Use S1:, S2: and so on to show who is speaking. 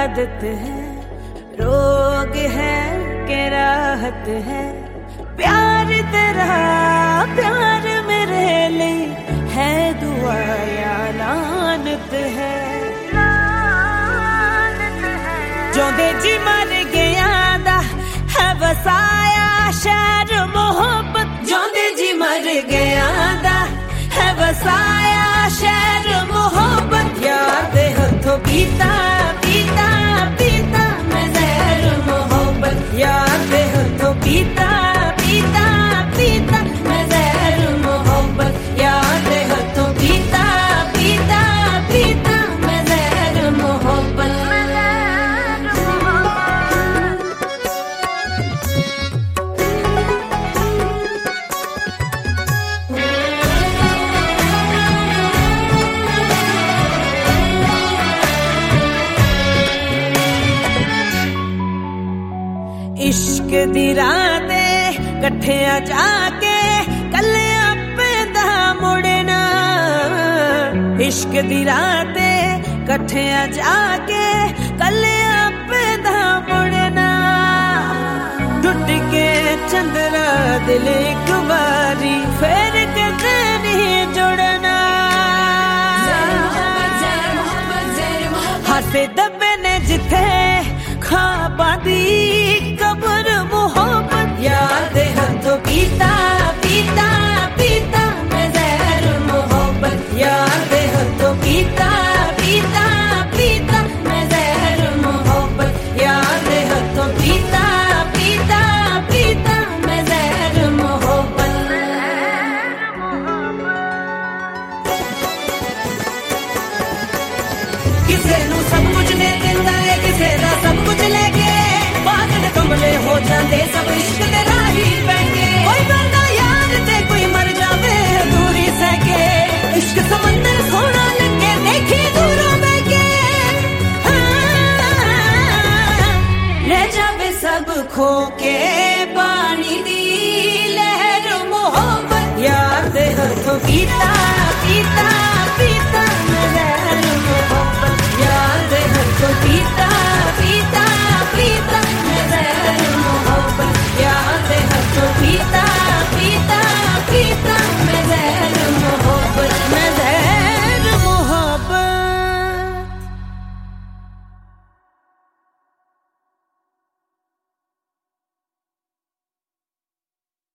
S1: आदत है, रोग है के राहत है। प्यार तेरा प्यार मेरे लिए है दुआ या लानत है। जोंदे जी मर गया दा है वसाया शहर मोहब्बत। जोंदे जी मर गया दा है वसाया शहर मोहब्बत। याद हथों पीता पीता पीता मैं जहर मोहब्बत। याद हथों पीता पीता पीता मैं जहर मोहब्बत। याद हथों पीता पीता पीता मैं जहर मोहब्बत। इश्क दी राते कट्ठिया जाके कल्ले आपे दा मुड़ना। इश्क दी राते कट्ठिया जाके कल्ले आपे दा मुड़ना। टुट के चंद्रा दिल एक बारी फिर कदे नहीं जुड़ना। हासे दबे ने जिथे खाबा दी कबर मोहब्बत। याद हथों पीता पीता पीता मैं जहर मोहब्बत। याद हथों पीता पीता पीता मैं जहर मोहब्बत। याद हथों पीता पीता पीता मैं जहर मोहब्बत। किसे नू सब कुछ दे दिंदा है, किसे दा सब कुछ लेके पागल कमले हो जाते सब इश्क दे राही पैके। कोई बंदा यार ते कोई मर जावे दूरी सके। इश्क समंदर सोना लगे देखी दूरों बैके। ले जावे सब खो के पानी दी लहर मोहब्बत। याद हथों पीता